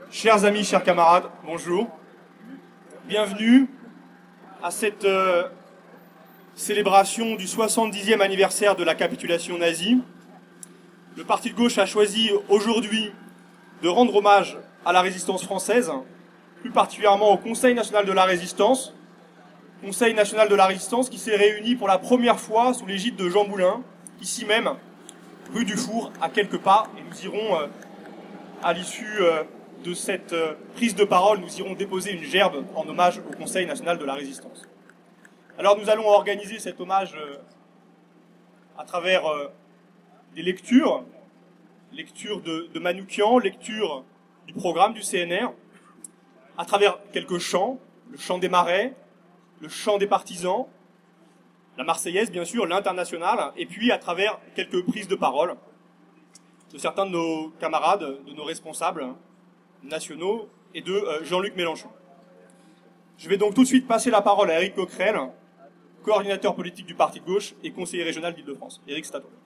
Chers amis, chers camarades, bonjour. Bienvenue à cette célébration du 70e anniversaire de la capitulation nazie. Le Parti de gauche a choisi aujourd'hui de rendre hommage à la résistance française, plus particulièrement au Conseil national de la résistance. Conseil national de la résistance qui s'est réuni pour la première fois sous l'égide de Jean Moulin, ici même, rue du Four, à quelques pas, et nous irons, à l'issue de cette prise de parole, nous irons déposer une gerbe en hommage au Conseil national de la résistance. Alors nous allons organiser cet hommage à travers des lectures de Manoukian, lecture du programme du CNR, à travers quelques chants, le chant des marais, le chant des partisans, la Marseillaise bien sûr, l'international, et puis à travers quelques prises de parole de certains de nos camarades, de nos responsables nationaux et de Jean-Luc Mélenchon. Je vais donc tout de suite passer la parole à Éric Coquerel, coordinateur politique du Parti de gauche et conseiller régional d'Île-de-France. Éric, c'est à toi.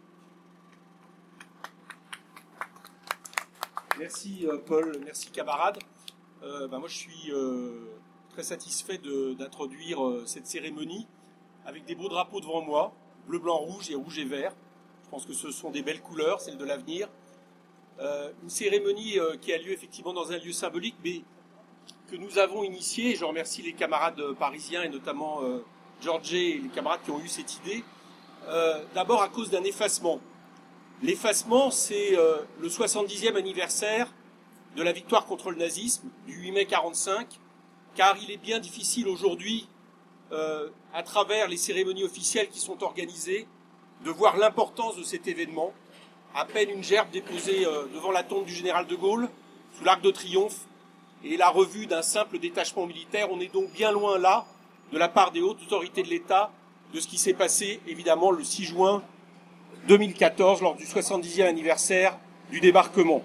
Merci Paul, merci camarades. Moi je suis très satisfait d'introduire cette cérémonie avec des beaux drapeaux devant moi, bleu, blanc, rouge et vert. Je pense que ce sont des belles couleurs, celles de l'avenir. Une cérémonie qui a lieu effectivement dans un lieu symbolique, mais que nous avons initié. Je remercie les camarades parisiens et notamment Georges et les camarades qui ont eu cette idée. D'abord à cause d'un effacement. L'effacement, c'est le 70e anniversaire de la victoire contre le nazisme, du 8 mai 1945, car il est bien difficile aujourd'hui, à travers les cérémonies officielles qui sont organisées, de voir l'importance de cet événement. À peine une gerbe déposée devant la tombe du général de Gaulle, sous l'Arc de Triomphe, et la revue d'un simple détachement militaire. On est donc bien loin là, de la part des hautes autorités de l'État, de ce qui s'est passé, évidemment, le 6 juin 2014, lors du 70e anniversaire du débarquement.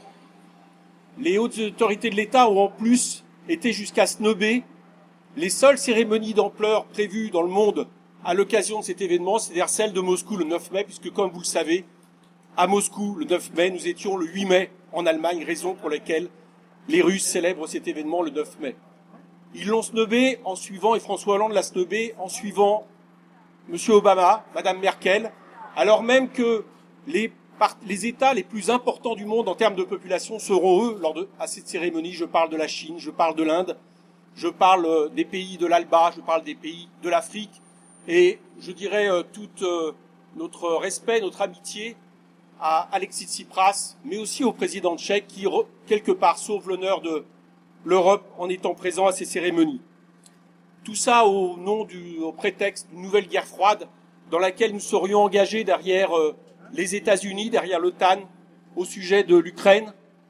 Les hautes autorités de l'État ont en plus été jusqu'à snober les seules cérémonies d'ampleur prévues dans le monde à l'occasion de cet événement, c'est-à-dire celle de Moscou le 9 mai, puisque comme vous le savez, à Moscou, le 9 mai, nous étions le 8 mai en Allemagne, raison pour laquelle les Russes célèbrent cet événement le 9 mai. Ils l'ont snobé en suivant, et François Hollande l'a snobé en suivant M. Obama, Mme Merkel, alors même que les États les plus importants du monde en termes de population seront eux à cette cérémonie. Je parle de la Chine, je parle de l'Inde, je parle des pays de l'Alba, je parle des pays de l'Afrique, et je dirais tout notre respect, notre amitié à Alexis Tsipras, mais aussi au président tchèque qui, quelque part, sauve l'honneur de l'Europe en étant présent à ces cérémonies. Tout ça au prétexte d'une nouvelle guerre froide dans laquelle nous serions engagés derrière les États-Unis, derrière l'OTAN, au sujet de l'Ukraine.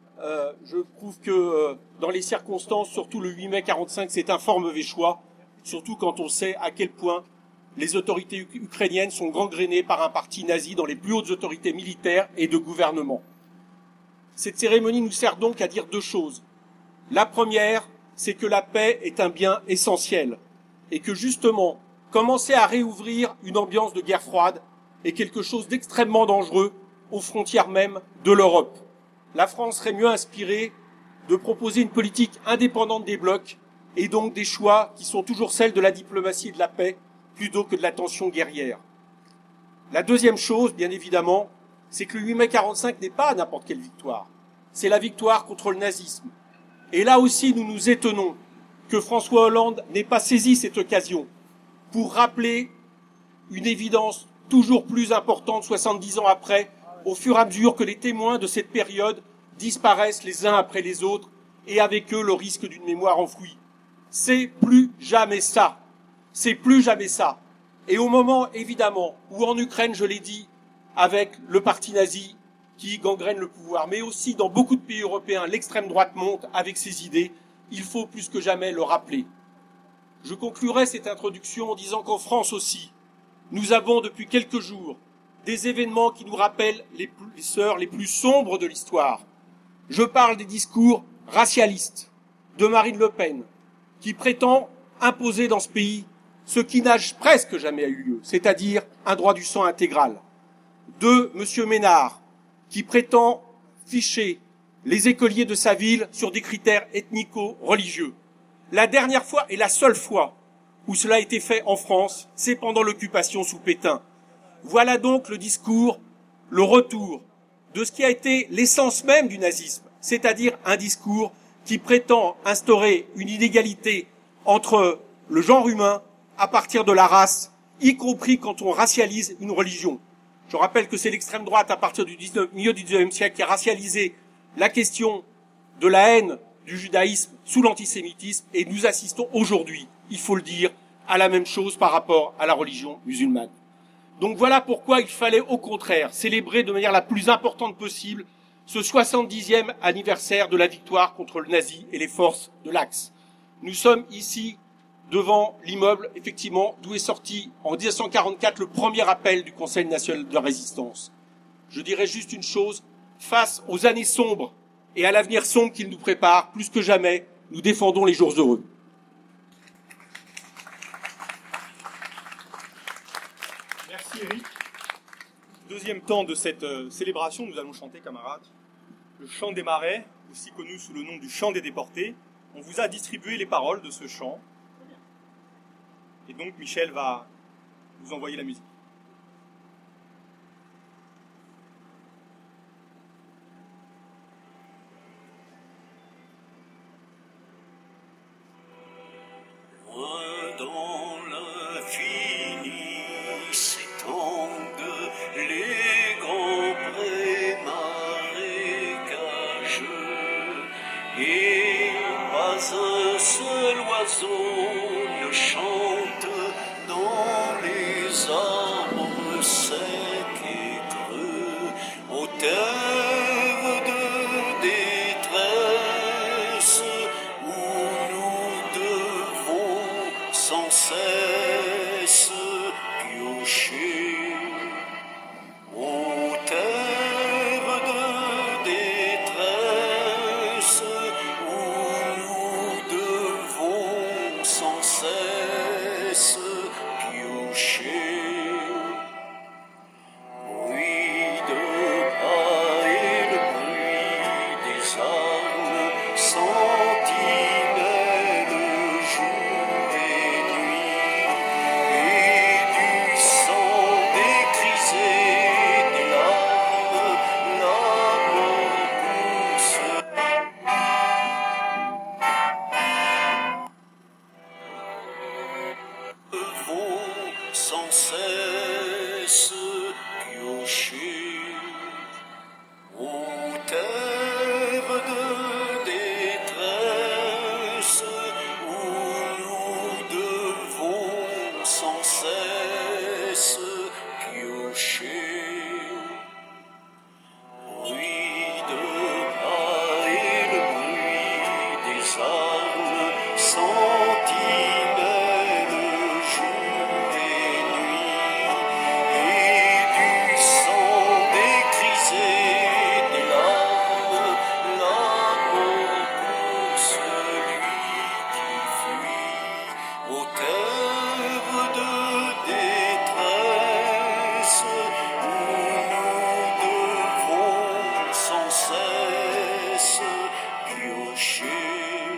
Je trouve que dans les circonstances, surtout le 8 mai 1945, c'est un fort mauvais choix, surtout quand on sait à quel point les autorités ukrainiennes sont gangrénées par un parti nazi dans les plus hautes autorités militaires et de gouvernement. Cette cérémonie nous sert donc à dire deux choses. La première, c'est que la paix est un bien essentiel et que justement, commencer à réouvrir une ambiance de guerre froide est quelque chose d'extrêmement dangereux aux frontières même de l'Europe. La France serait mieux inspirée de proposer une politique indépendante des blocs et donc des choix qui sont toujours celles de la diplomatie et de la paix plutôt que de la tension guerrière. La deuxième chose, bien évidemment, c'est que le 8 mai 1945 n'est pas n'importe quelle victoire. C'est la victoire contre le nazisme. Et là aussi, nous nous étonnons que François Hollande n'ait pas saisi cette occasion pour rappeler une évidence toujours plus importante 70 ans après, au fur et à mesure que les témoins de cette période disparaissent les uns après les autres et avec eux le risque d'une mémoire enfouie. C'est plus jamais ça. C'est plus jamais ça. Et au moment, évidemment, où en Ukraine, je l'ai dit, avec le parti nazi qui gangrène le pouvoir, mais aussi dans beaucoup de pays européens, l'extrême droite monte avec ses idées, il faut plus que jamais le rappeler. Je conclurai cette introduction en disant qu'en France aussi, nous avons depuis quelques jours des événements qui nous rappellent les heures les plus sombres de l'histoire. Je parle des discours racialistes de Marine Le Pen, qui prétend imposer dans ce pays ce qui n'a presque jamais eu lieu, c'est-à-dire un droit du sang intégral. De M. Ménard, qui prétend ficher les écoliers de sa ville sur des critères ethnico-religieux. La dernière fois et la seule fois où cela a été fait en France, c'est pendant l'occupation sous Pétain. Voilà donc le discours, le retour de ce qui a été l'essence même du nazisme, c'est-à-dire un discours qui prétend instaurer une inégalité entre le genre humain à partir de la race, y compris quand on racialise une religion. Je rappelle que c'est l'extrême droite à partir du milieu du XIXe siècle qui a racialisé la question de la haine du judaïsme sous l'antisémitisme, et nous assistons aujourd'hui, il faut le dire, à la même chose par rapport à la religion musulmane. Donc voilà pourquoi il fallait au contraire célébrer de manière la plus importante possible ce 70e anniversaire de la victoire contre le nazi et les forces de l'Axe. Nous sommes ici devant l'immeuble, effectivement, d'où est sorti en 1944 le premier appel du Conseil national de la résistance. Je dirais juste une chose, face aux années sombres et à l'avenir sombre qu'il nous prépare, plus que jamais, nous défendons les jours heureux. Merci Eric. Deuxième temps de cette célébration, nous allons chanter, camarades, le chant des marais, aussi connu sous le nom du chant des déportés. On vous a distribué les paroles de ce chant. Et donc Michel va vous envoyer la musique. Dans l'infini s'étendent les grands prés marécageux, et pas un seul oiseau ne chante dans les arbres secs et creux, aux terres de détresse où nous devons sans cesse piocher. Aux terres de détresse où nous devons sans cesse piocher. Bruit de pas et le bruit des armes, sentinelles jour et nuit, et du sang décrisé des larmes, la mort pousse. Devons sans cesse piocher. Aux terres de détresse où nous devons sans cesse piocher. Bruit de pas et le bruit des armes, sentinelles jour et nuit, et du sang décrisé des larmes, la mort pour celui qui fuit. Aux terres de détresse où nous devons sans cesse piocher.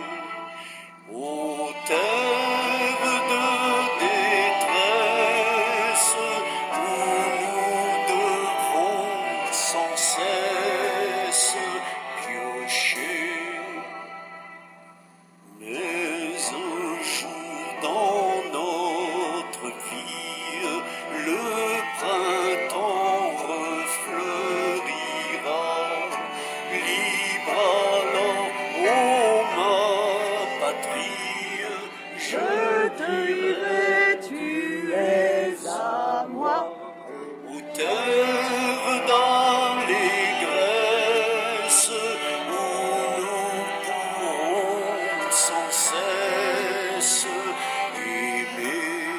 Aux terres de détresse où nous devons sans cesse piocher. Mais un jour dans notre vie, le printemps refleurira, libre allant, ô ma patrie, je te dirai, tu es à moi. Aux terres d'allégresse où nous pourrons sans cesse aimer.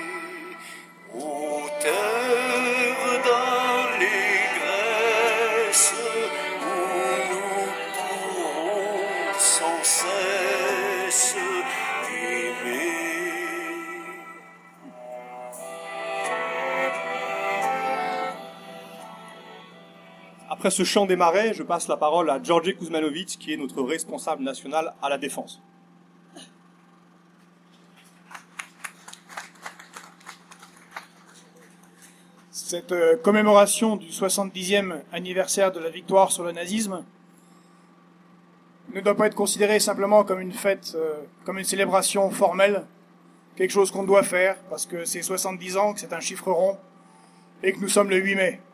Aux terres d'allégresse où nous pourrons sans cesse aimer. Après Après ce chant des marais, je passe la parole à George Kuzmanovic, qui est notre responsable national à la Défense. Cette commémoration du 70e anniversaire de la victoire sur le nazisme ne doit pas être considérée simplement comme une fête, comme une célébration formelle, quelque chose qu'on doit faire parce que c'est 70 ans, que c'est un chiffre rond et que nous sommes le 8 mai.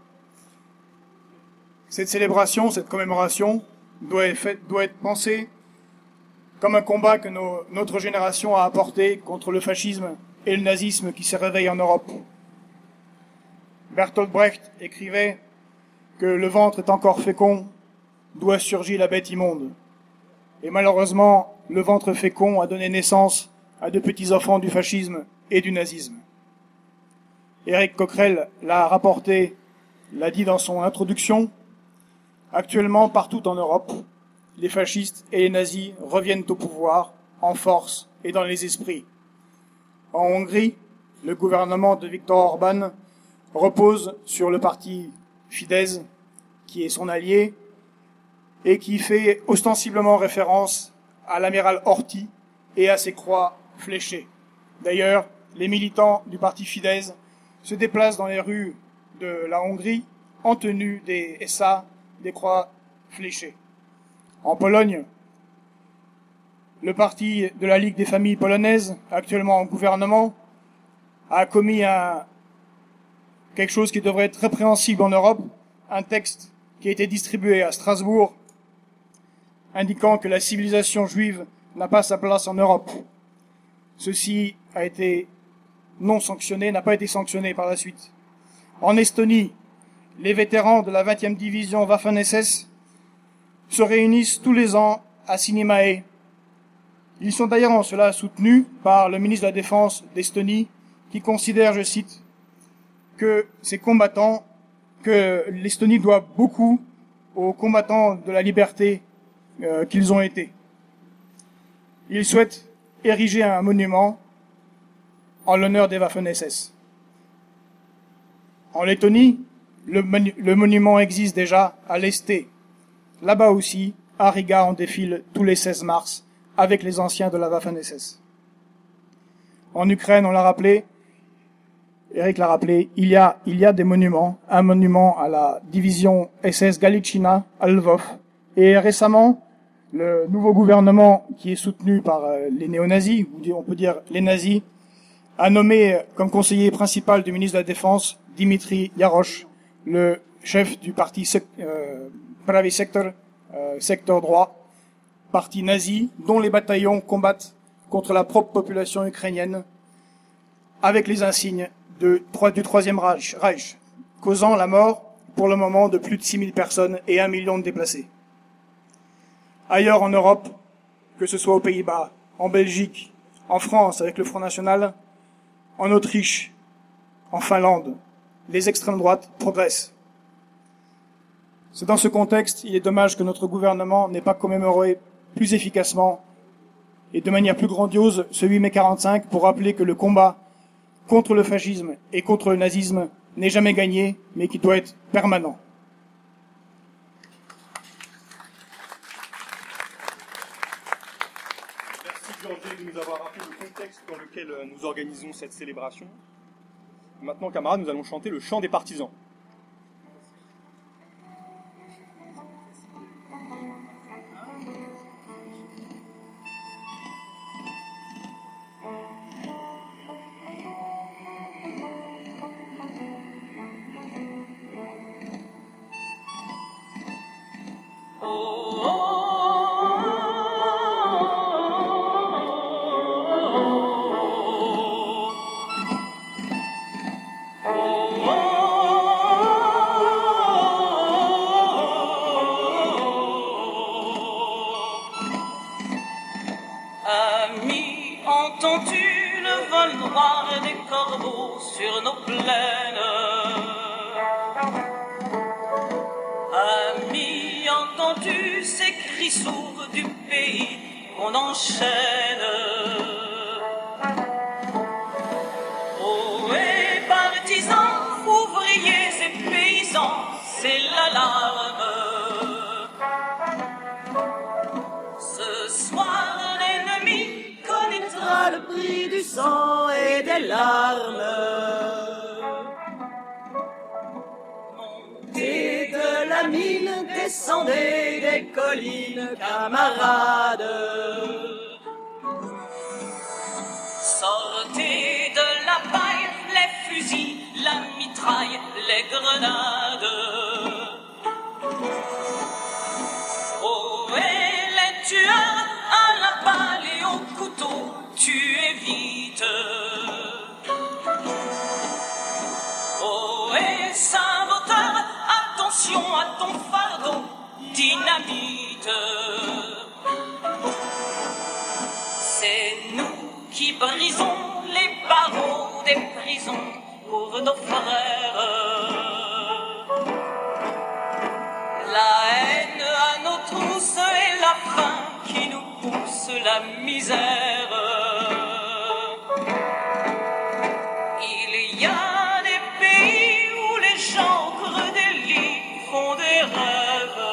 Cette célébration, cette commémoration doit être pensée comme un combat que notre génération a apporté contre le fascisme et le nazisme qui s'est réveillé en Europe. Bertolt Brecht écrivait que le ventre est encore fécond, d'où a surgi la bête immonde. Et malheureusement, le ventre fécond a donné naissance à de petits enfants du fascisme et du nazisme. Éric Coquerel l'a rapporté, l'a dit dans son introduction. Actuellement, partout en Europe, les fascistes et les nazis reviennent au pouvoir en force et dans les esprits. En Hongrie, le gouvernement de Viktor Orban repose sur le parti Fidesz, qui est son allié, et qui fait ostensiblement référence à l'amiral Horthy et à ses croix fléchées. D'ailleurs, les militants du parti Fidesz se déplacent dans les rues de la Hongrie en tenue des SA, des croix fléchées. En Pologne, le parti de la Ligue des familles polonaises, actuellement en gouvernement, a commis quelque chose qui devrait être répréhensible en Europe, un texte qui a été distribué à Strasbourg, indiquant que la civilisation juive n'a pas sa place en Europe. Ceci a été non sanctionné, n'a pas été sanctionné par la suite. En Estonie, les vétérans de la 20e division Waffen-SS se réunissent tous les ans à Sinimäe. Ils sont d'ailleurs en cela soutenus par le ministre de la Défense d'Estonie, qui considère, je cite, que ces combattants, que l'Estonie doit beaucoup aux combattants de la liberté qu'ils ont été. Ils souhaitent ériger un monument en l'honneur des Waffen-SS. En Lettonie, le monument existe déjà à l'Estée. Là-bas aussi, à Riga, on défile tous les 16 mars avec les anciens de la Waffen-SS. En Ukraine, on l'a rappelé, Eric l'a rappelé, il y a des monuments, un monument à la division SS Galichina à Lvov. Et récemment, le nouveau gouvernement qui est soutenu par les néo-nazis, ou on peut dire les nazis, a nommé comme conseiller principal du ministre de la Défense Dimitri Yarosh, le chef du parti Pravý Sektor, secteur droit, parti nazi dont les bataillons combattent contre la propre population ukrainienne avec les insignes du Troisième Reich, causant la mort, pour le moment, de plus de 6000 personnes et 1 million de déplacés. Ailleurs en Europe, que ce soit aux Pays-Bas, en Belgique, en France avec le Front National, en Autriche, en Finlande, les extrêmes droites progressent. C'est dans ce contexte, il est dommage que notre gouvernement n'ait pas commémoré plus efficacement et de manière plus grandiose ce 8 mai 45 pour rappeler que le combat contre le fascisme et contre le nazisme n'est jamais gagné, mais qui doit être permanent. Merci Georges de nous avoir rappelé le contexte dans lequel nous organisons cette célébration. Maintenant, camarades, nous allons chanter le chant des partisans. Amis, entends-tu le vol noir des corbeaux sur nos plaines? Amis, entends-tu ces cris sourds du pays qu'on enchaîne? Ohé, partisans, ouvriers et paysans, c'est l'alarme. des larmes. Montez de la mine, descendez des collines, camarades. Sortez de la paille, les fusils, la mitraille, les grenades. Oh, et les tueurs à la balle et au couteau, tuez vite. Oh, et saboteur, attention à ton fardeau, dynamite. C'est nous qui brisons les barreaux des prisons pour nos frères. La haine à nos trousses et la faim qui nous pousse la misère. Il y a des pays où les gens creux des lits font des rêves.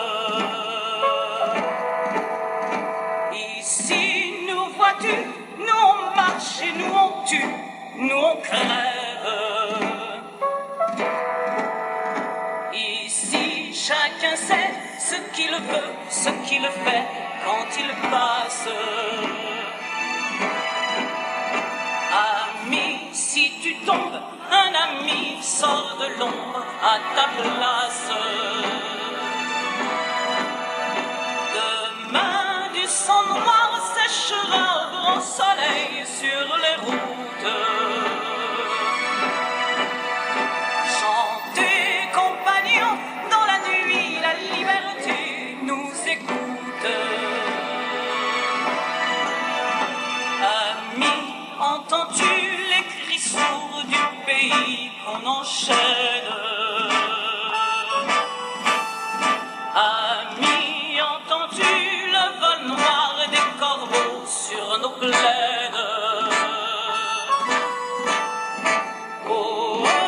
Ici, nous vois-tu, nous on marche et nous on tue, nous on crève. Ici, chacun sait ce qu'il veut, ce qu'il fait quand il passe. Ami, si tu tombes, un ami sort de l'ombre à ta place. Demain, du sang noir séchera au grand soleil sur les routes. Chantez, compagnons, dans la nuit, la liberté nous écoute. Amis, entends-tu les cris sourds du pays qu'on enchaîne? Amis, entends-tu le vol noir des corbeaux sur nos plaines? Oh, oh,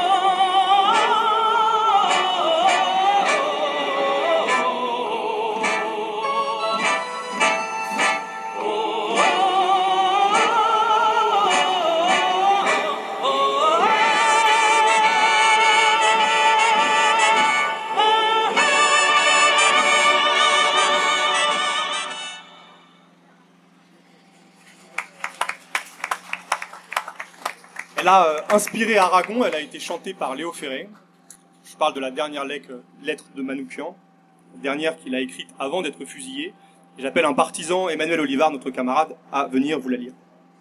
Elle a inspiré Aragon, elle a été chantée par Léo Ferré. Je parle de la dernière lettre de Manoukian, la dernière qu'il a écrite avant d'être fusillé. Et j'appelle un partisan, Emmanuel Olivard, notre camarade, à venir vous la lire.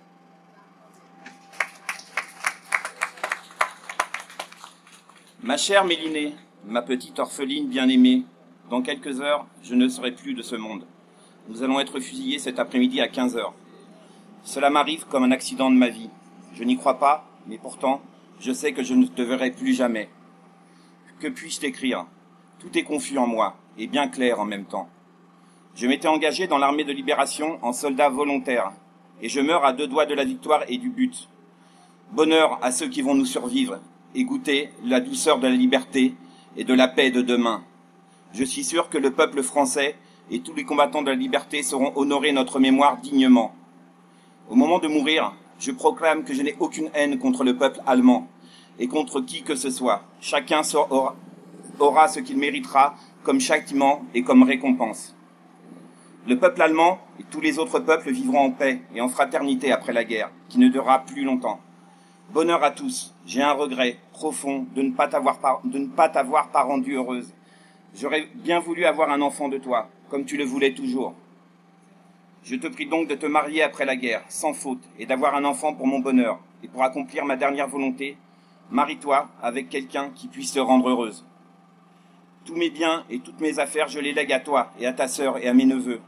Ma chère Mélinée, ma petite orpheline bien-aimée, dans quelques heures, je ne serai plus de ce monde. Nous allons être fusillés cet après-midi à 15 heures. Cela m'arrive comme un accident de ma vie. Je n'y crois pas, mais pourtant, je sais que je ne te verrai plus jamais. Que puis-je t'écrire? Tout est confus en moi, et bien clair en même temps. Je m'étais engagé dans l'armée de libération en soldat volontaire, et je meurs à 2 doigts de la victoire et du but. Bonheur à ceux qui vont nous survivre, et goûter la douceur de la liberté et de la paix de demain. Je suis sûr que le peuple français et tous les combattants de la liberté sauront honorer notre mémoire dignement. Au moment de mourir, je proclame que je n'ai aucune haine contre le peuple allemand et contre qui que ce soit. Chacun aura ce qu'il méritera comme châtiment et comme récompense. Le peuple allemand et tous les autres peuples vivront en paix et en fraternité après la guerre, qui ne durera plus longtemps. Bonheur à tous. J'ai un regret profond de ne pas t'avoir pas rendue heureuse. J'aurais bien voulu avoir un enfant de toi, comme tu le voulais toujours. Je te prie donc de te marier après la guerre, sans faute, et d'avoir un enfant pour mon bonheur. Et pour accomplir ma dernière volonté, marie-toi avec quelqu'un qui puisse te rendre heureuse. Tous mes biens et toutes mes affaires, je les lègue à toi et à ta sœur et à mes neveux.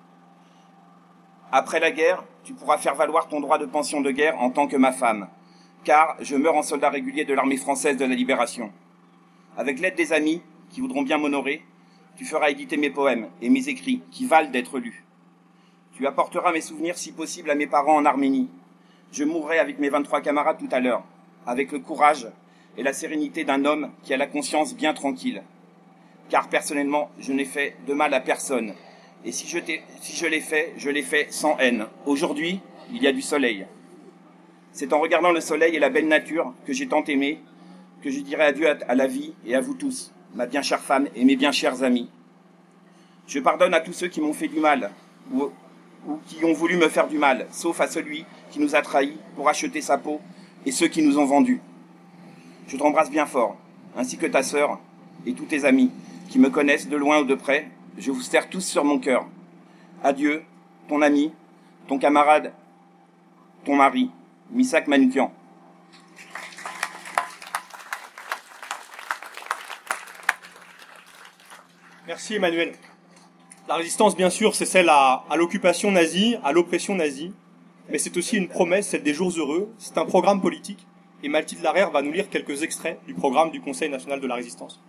Après la guerre, tu pourras faire valoir ton droit de pension de guerre en tant que ma femme, car je meurs en soldat régulier de l'armée française de la Libération. Avec l'aide des amis qui voudront bien m'honorer, tu feras éditer mes poèmes et mes écrits qui valent d'être lus. Tu apporteras mes souvenirs si possible à mes parents en Arménie. Je mourrai avec mes 23 camarades tout à l'heure, avec le courage et la sérénité d'un homme qui a la conscience bien tranquille. Car personnellement, je n'ai fait de mal à personne. Et si je l'ai fait, je l'ai fait sans haine. Aujourd'hui, il y a du soleil. C'est en regardant le soleil et la belle nature que j'ai tant aimé que je dirai adieu à la vie et à vous tous, ma bien chère femme et mes bien chers amis. Je pardonne à tous ceux qui m'ont fait du mal ou qui ont voulu me faire du mal, sauf à celui qui nous a trahis pour acheter sa peau et ceux qui nous ont vendus. Je t'embrasse bien fort, ainsi que ta sœur et tous tes amis qui me connaissent de loin ou de près. Je vous serre tous sur mon cœur. Adieu, ton ami, ton camarade, ton mari, Missak Manoukian. Merci Emmanuel. La résistance, bien sûr, c'est celle à l'occupation nazie, à l'oppression nazie, mais c'est aussi une promesse, celle des jours heureux. C'est un programme politique, et Mathilde Larère va nous lire quelques extraits du programme du Conseil national de la résistance.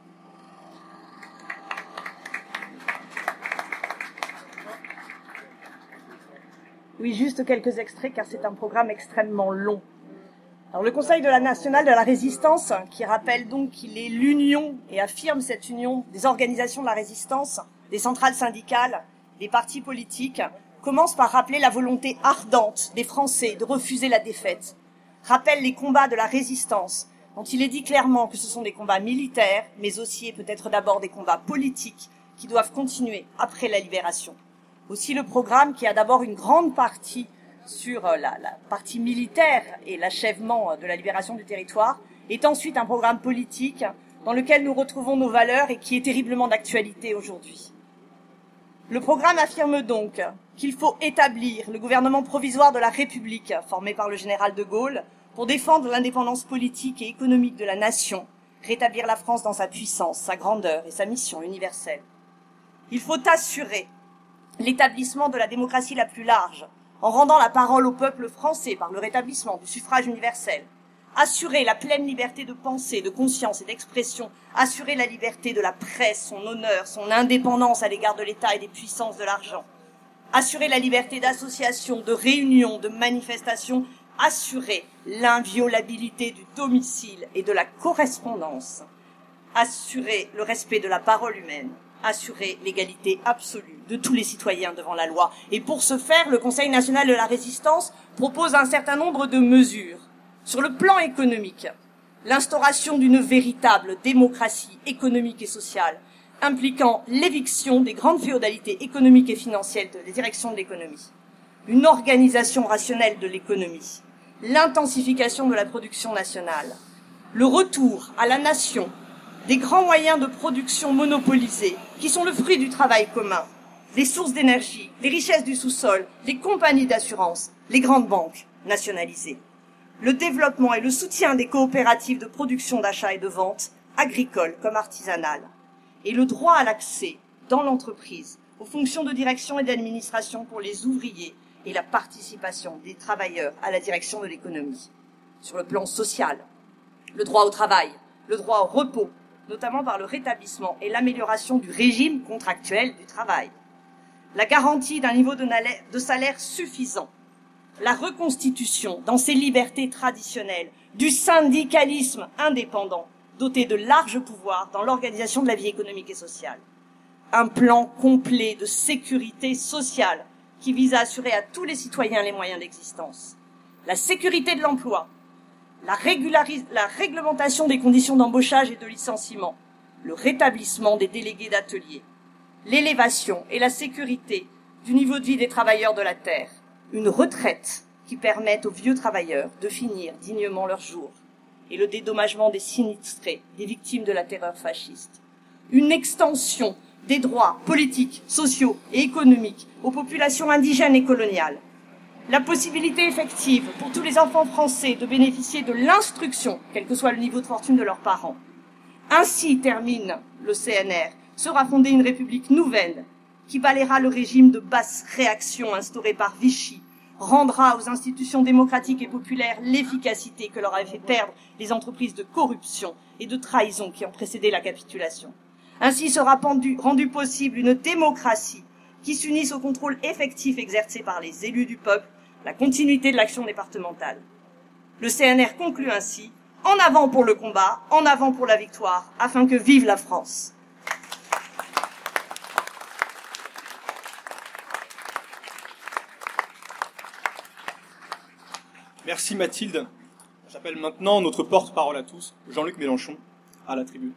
Oui, juste quelques extraits, car c'est un programme extrêmement long. Alors, le Conseil national de la résistance, qui rappelle donc qu'il est l'union, et affirme cette union, des organisations de la résistance, des centrales syndicales, des partis politiques, commence par rappeler la volonté ardente des Français de refuser la défaite, rappelle les combats de la résistance, dont il est dit clairement que ce sont des combats militaires, mais aussi et peut-être d'abord des combats politiques, qui doivent continuer après la libération. Aussi le programme qui a d'abord une grande partie sur la partie militaire et l'achèvement de la libération du territoire, est ensuite un programme politique dans lequel nous retrouvons nos valeurs et qui est terriblement d'actualité aujourd'hui. Le programme affirme donc qu'il faut établir le gouvernement provisoire de la République, formé par le général de Gaulle, pour défendre l'indépendance politique et économique de la nation, rétablir la France dans sa puissance, sa grandeur et sa mission universelle. Il faut assurer l'établissement de la démocratie la plus large, en rendant la parole au peuple français par le rétablissement du suffrage universel, assurer la pleine liberté de pensée, de conscience et d'expression, assurer la liberté de la presse, son honneur, son indépendance à l'égard de l'État et des puissances de l'argent, assurer la liberté d'association, de réunion, de manifestation, assurer l'inviolabilité du domicile et de la correspondance, assurer le respect de la parole humaine, assurer l'égalité absolue de tous les citoyens devant la loi. Et pour ce faire, le Conseil national de la résistance propose un certain nombre de mesures. Sur le plan économique, l'instauration d'une véritable démocratie économique et sociale, impliquant l'éviction des grandes féodalités économiques et financières des directions de l'économie, une organisation rationnelle de l'économie, l'intensification de la production nationale, le retour à la nation des grands moyens de production monopolisés qui sont le fruit du travail commun, les sources d'énergie, les richesses du sous-sol, les compagnies d'assurance, les grandes banques nationalisées, le développement et le soutien des coopératives de production, d'achat et de vente, agricoles comme artisanales, et le droit à l'accès dans l'entreprise aux fonctions de direction et d'administration pour les ouvriers et la participation des travailleurs à la direction de l'économie. Sur le plan social, le droit au travail, le droit au repos, notamment par le rétablissement et l'amélioration du régime contractuel du travail, la garantie d'un niveau de salaire suffisant, la reconstitution dans ses libertés traditionnelles du syndicalisme indépendant, doté de larges pouvoirs dans l'organisation de la vie économique et sociale, un plan complet de sécurité sociale qui vise à assurer à tous les citoyens les moyens d'existence, la sécurité de l'emploi, la réglementation des conditions d'embauchage et de licenciement, le rétablissement des délégués d'atelier, l'élévation et la sécurité du niveau de vie des travailleurs de la terre, une retraite qui permette aux vieux travailleurs de finir dignement leurs jours, et le dédommagement des sinistrés, des victimes de la terreur fasciste, une extension des droits politiques, sociaux et économiques aux populations indigènes et coloniales, la possibilité effective pour tous les enfants français de bénéficier de l'instruction, quel que soit le niveau de fortune de leurs parents. Ainsi termine le CNR, sera fondée une république nouvelle qui balayera le régime de basse réaction instauré par Vichy, rendra aux institutions démocratiques et populaires l'efficacité que leur avaient fait perdre les entreprises de corruption et de trahison qui ont précédé la capitulation. Ainsi sera rendu possible une démocratie qui s'unissent au contrôle effectif exercé par les élus du peuple, la continuité de l'action départementale. Le CNR conclut ainsi « En avant pour le combat, en avant pour la victoire, afin que vive la France ». Merci Mathilde. J'appelle maintenant notre porte-parole à tous, Jean-Luc Mélenchon, à la tribune.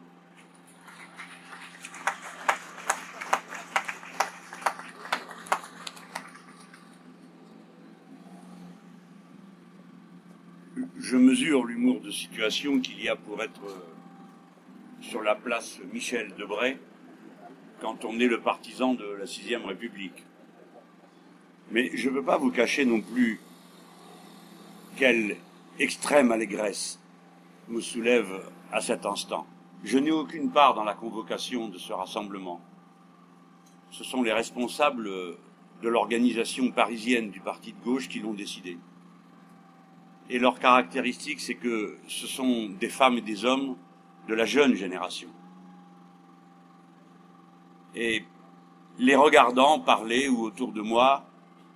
Je mesure l'humour de situation qu'il y a pour être sur la place Michel-Debré quand on est le partisan de la 6e République. Mais je ne veux pas vous cacher non plus quelle extrême allégresse me soulève à cet instant. Je n'ai aucune part dans la convocation de ce rassemblement. Ce sont les responsables de l'organisation parisienne du parti de gauche qui l'ont décidé. Et leur caractéristique, c'est que ce sont des femmes et des hommes de la jeune génération. Et les regardant parler ou autour de moi,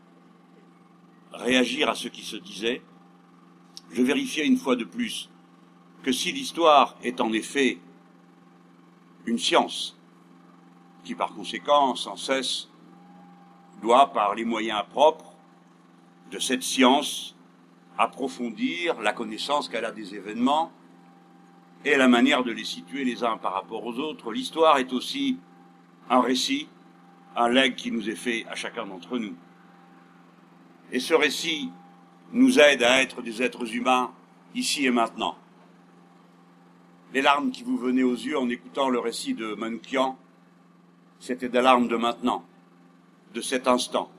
réagir à ce qui se disait, je vérifiais une fois de plus que si l'histoire est en effet une science, qui par conséquent, sans cesse, doit, par les moyens propres de cette science, approfondir la connaissance qu'elle a des événements et la manière de les situer les uns par rapport aux autres. L'histoire est aussi un récit, un legs qui nous est fait à chacun d'entre nous. Et ce récit nous aide à être des êtres humains ici et maintenant. Les larmes qui vous venaient aux yeux en écoutant le récit de Manoukian, c'était des larmes de maintenant, de cet instant,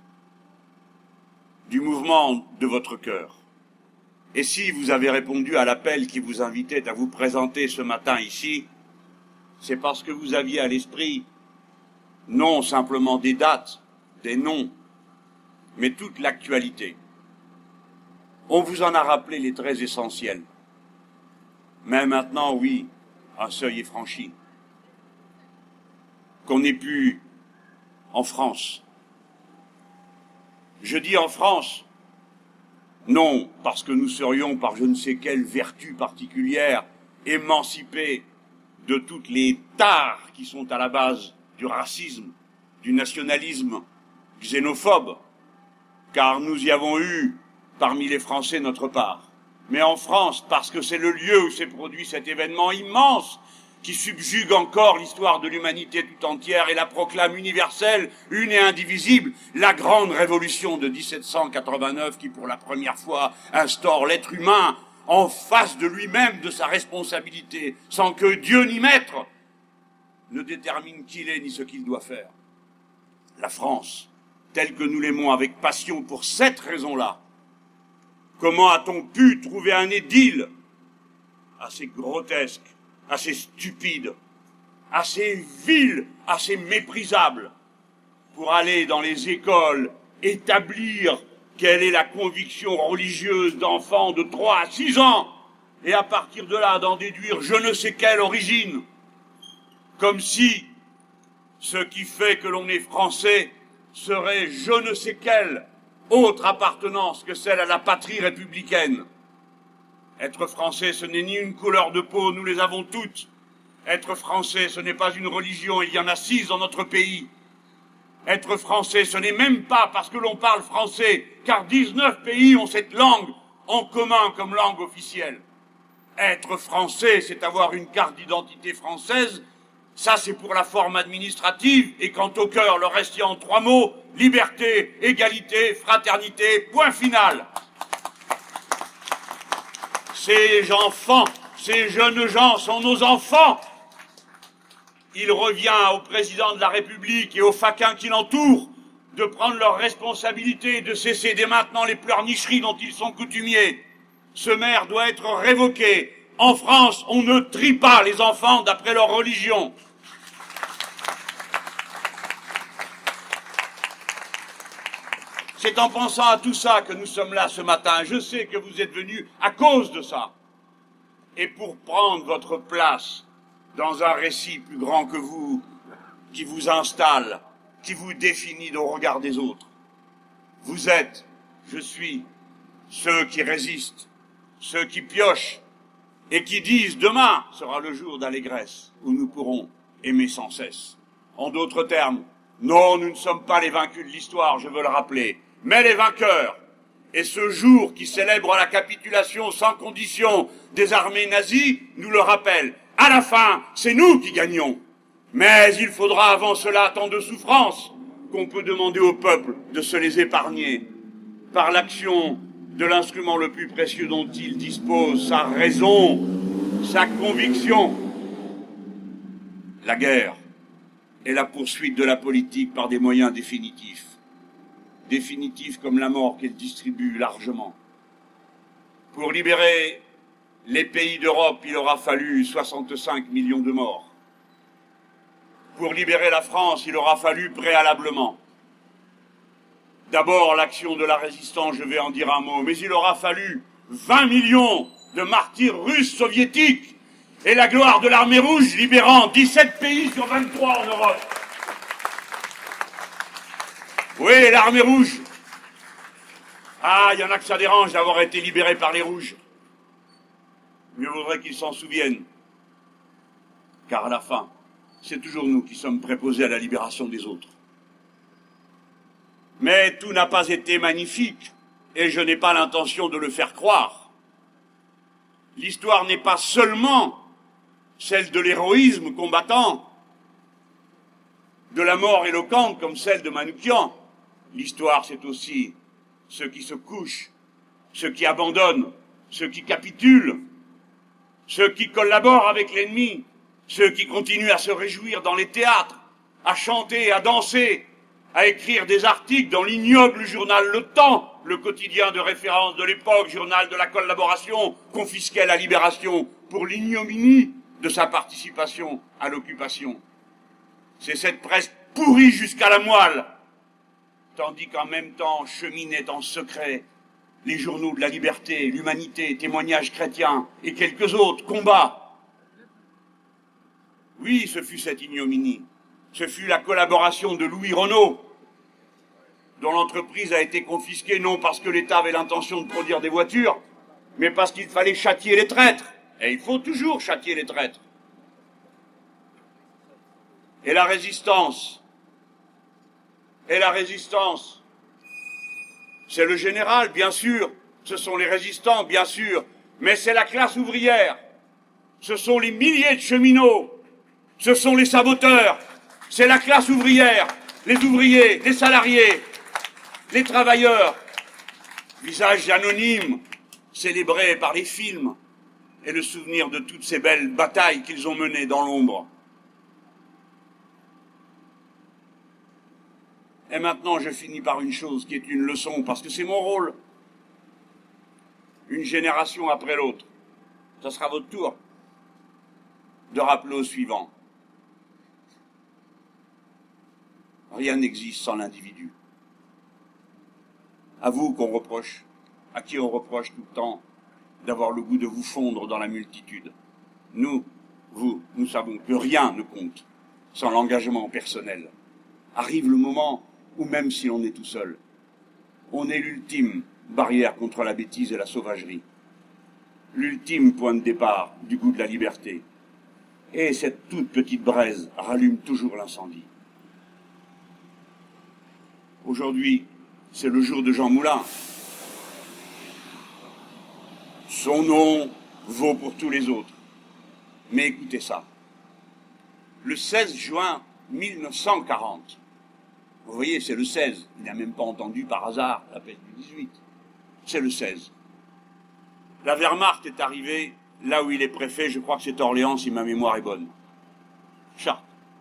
du mouvement de votre cœur. Et si vous avez répondu à l'appel qui vous invitait à vous présenter ce matin ici, c'est parce que vous aviez à l'esprit non simplement des dates, des noms, mais toute l'actualité. On vous en a rappelé les traits essentiels. Mais maintenant, oui, un seuil est franchi. Qu'on n'est plus en France. Je dis en France, non parce que nous serions, par je ne sais quelle vertu particulière, émancipés de toutes les tares qui sont à la base du racisme, du nationalisme xénophobe, car nous y avons eu parmi les Français notre part. Mais en France, parce que c'est le lieu où s'est produit cet événement immense qui subjugue encore l'histoire de l'humanité tout entière et la proclame universelle, une et indivisible, la grande révolution de 1789 qui, pour la première fois, instaure l'être humain en face de lui-même, de sa responsabilité, sans que Dieu ni maître ne détermine qui il est ni ce qu'il doit faire. La France, telle que nous l'aimons avec passion pour cette raison-là, comment a-t-on pu trouver un édile assez grotesque, assez stupide, assez vil, assez méprisable, pour aller dans les écoles établir quelle est la conviction religieuse d'enfants de 3 à 6 ans, et à partir de là d'en déduire je ne sais quelle origine, comme si ce qui fait que l'on est français serait je ne sais quelle autre appartenance que celle à la patrie républicaine. Être français, ce n'est ni une couleur de peau, nous les avons toutes. Être français, ce n'est pas une religion, il y en a 6 dans notre pays. Être français, ce n'est même pas parce que l'on parle français, car 19 pays ont cette langue en commun comme langue officielle. Être français, c'est avoir une carte d'identité française, ça c'est pour la forme administrative, et quant au cœur, le reste y en 3 mots, liberté, égalité, fraternité, point final. Ces enfants, ces jeunes gens sont nos enfants. Il revient au président de la République et aux faquins qui l'entourent de prendre leurs responsabilités et de cesser dès maintenant les pleurnicheries dont ils sont coutumiers. Ce maire doit être révoqué. En France, on ne trie pas les enfants d'après leur religion. C'est en pensant à tout ça que nous sommes là ce matin. Je sais que vous êtes venus à cause de ça. Et pour prendre votre place dans un récit plus grand que vous, qui vous installe, qui vous définit au regard des autres. Vous êtes, je suis, ceux qui résistent, ceux qui piochent, et qui disent demain sera le jour d'allégresse où nous pourrons aimer sans cesse. En d'autres termes, non, nous ne sommes pas les vaincus de l'histoire, je veux le rappeler, mais les vainqueurs. Et ce jour qui célèbre la capitulation sans condition des armées nazies nous le rappelle. À la fin, c'est nous qui gagnons. Mais il faudra avant cela tant de souffrances qu'on peut demander au peuple de se les épargner par l'action de l'instrument le plus précieux dont il dispose, sa raison, sa conviction. La guerre est la poursuite de la politique par des moyens définitifs. Définitifs comme la mort qu'elle distribue largement. Pour libérer les pays d'Europe, il aura fallu 65 millions de morts. Pour libérer la France, il aura fallu préalablement d'abord l'action de la résistance, je vais en dire un mot, mais il aura fallu 20 millions de martyrs russes soviétiques et la gloire de l'armée rouge libérant 17 pays sur 23 en Europe. Oui, l'armée rouge. Ah, il y en a que ça dérange d'avoir été libéré par les rouges. Mieux vaudrait qu'ils s'en souviennent. Car à la fin, c'est toujours nous qui sommes préposés à la libération des autres. Mais tout n'a pas été magnifique, et je n'ai pas l'intention de le faire croire. L'histoire n'est pas seulement celle de l'héroïsme combattant, de la mort éloquente comme celle de Manoukian. L'histoire, c'est aussi ceux qui se couchent, ceux qui abandonnent, ceux qui capitulent, ceux qui collaborent avec l'ennemi, ceux qui continuent à se réjouir dans les théâtres, à chanter, à danser, à écrire des articles dans l'ignoble journal Le Temps, le quotidien de référence de l'époque, journal de la collaboration, confisqué à la Libération pour l'ignominie de sa participation à l'occupation. C'est cette presse pourrie jusqu'à la moelle, tandis qu'en même temps cheminaient en secret les journaux de la liberté, l'humanité, témoignages chrétiens et quelques autres combats. Oui, ce fut cette ignominie. Ce fut la collaboration de Louis Renault, dont l'entreprise a été confisquée non parce que l'État avait l'intention de produire des voitures, mais parce qu'il fallait châtier les traîtres. Et il faut toujours châtier les traîtres. Et la résistance, c'est le général, bien sûr, ce sont les résistants, bien sûr, mais c'est la classe ouvrière, ce sont les milliers de cheminots, ce sont les saboteurs, c'est la classe ouvrière, les ouvriers, les salariés, les travailleurs, visages anonymes, célébrés par les films, et le souvenir de toutes ces belles batailles qu'ils ont menées dans l'ombre. Et maintenant, je finis par une chose qui est une leçon, parce que c'est mon rôle. Une génération après l'autre, ça sera votre tour de rappeler au suivant. Rien n'existe sans l'individu. À vous qu'on reproche, à qui on reproche tout le temps d'avoir le goût de vous fondre dans la multitude. Nous, nous savons que rien ne compte sans l'engagement personnel. Arrive le moment où même si l'on est tout seul, on est l'ultime barrière contre la bêtise et la sauvagerie, l'ultime point de départ du goût de la liberté. Et cette toute petite braise rallume toujours l'incendie. Aujourd'hui, c'est le jour de Jean Moulin. Son nom vaut pour tous les autres. Mais écoutez ça. Le 16 juin 1940, vous voyez, c'est le 16. Il n'a même pas entendu par hasard la peste du 18. C'est le 16. La Wehrmacht est arrivée là où il est préfet, je crois que c'est Orléans si ma mémoire est bonne. Chartres.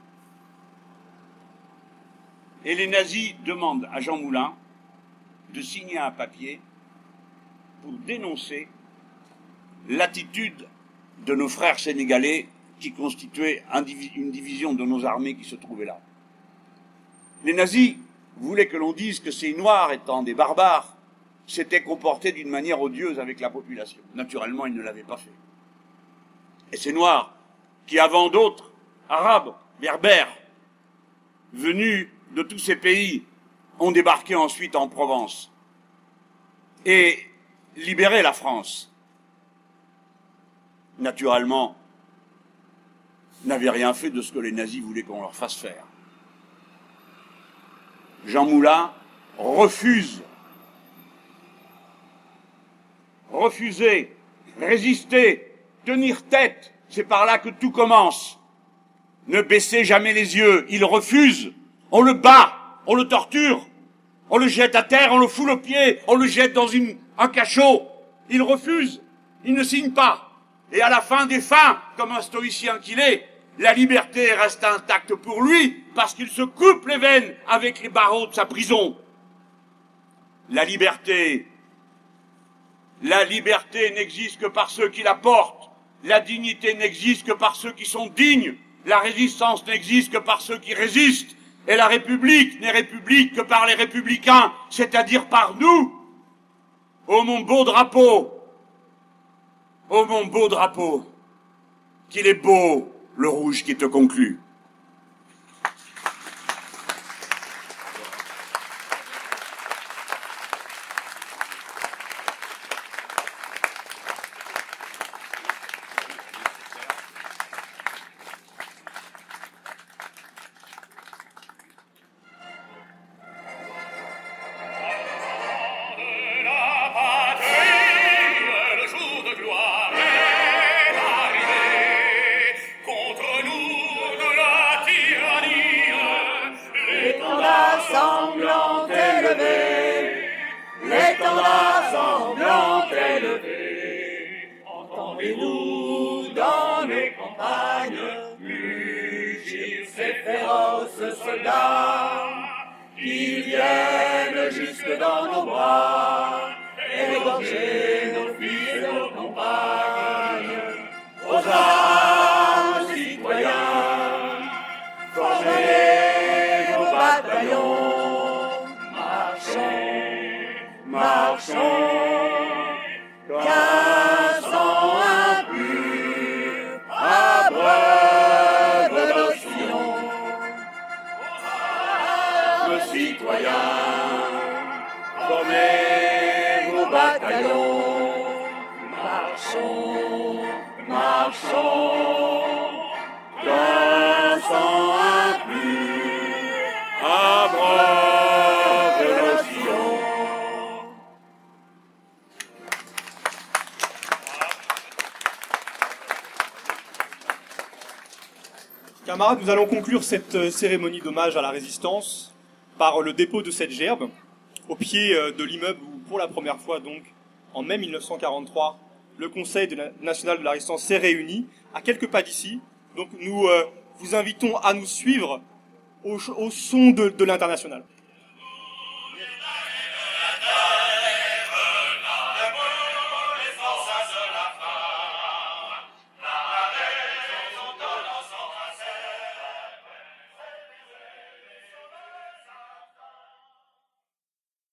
Et les nazis demandent à Jean Moulin de signer un papier pour dénoncer l'attitude de nos frères sénégalais qui constituaient une division de nos armées qui se trouvait là. Les nazis voulaient que l'on dise que ces Noirs, étant des barbares, s'étaient comportés d'une manière odieuse avec la population. Naturellement, ils ne l'avaient pas fait. Et ces Noirs, qui avant d'autres, Arabes, Berbères, venus de tous ces pays, ont débarqué ensuite en Provence et libéré la France. Naturellement, n'avaient rien fait de ce que les nazis voulaient qu'on leur fasse faire. Jean Moulin refuse refuser, résister, tenir tête, c'est par là que tout commence. Ne baissez jamais les yeux, il refuse, on le bat, on le torture, on le jette à terre, on le foule aux pieds, on le jette dans un cachot, il refuse, il ne signe pas. Et à la fin des fins, comme un stoïcien qu'il est, la liberté reste intacte pour lui parce qu'il se coupe les veines avec les barreaux de sa prison. La liberté n'existe que par ceux qui la portent. La dignité n'existe que par ceux qui sont dignes. La résistance n'existe que par ceux qui résistent. Et la République n'est république que par les républicains, c'est-à-dire par nous. Ô mon beau drapeau, qu'il est beau le rouge qui te conclut. Entendez-nous dans nos campagnes mugir ces féroces soldats qui viennent jusque dans nos bras égorger nos fils et nos compagnes. Aux armes, citoyens, formez vos bataillons, marchons, qu'un sang impur abreuve nos sillons. Nos citoyens, formez vos bataillons, marchons, qu'un sang impur abreuve nos sillons. Camarades, nous allons conclure cette cérémonie d'hommage à la résistance par le dépôt de cette gerbe au pied de l'immeuble où, pour la première fois, donc, en mai 1943, le Conseil national de la résistance s'est réuni à quelques pas d'ici. Donc nous vous invitons à nous suivre au son de l'Internationale.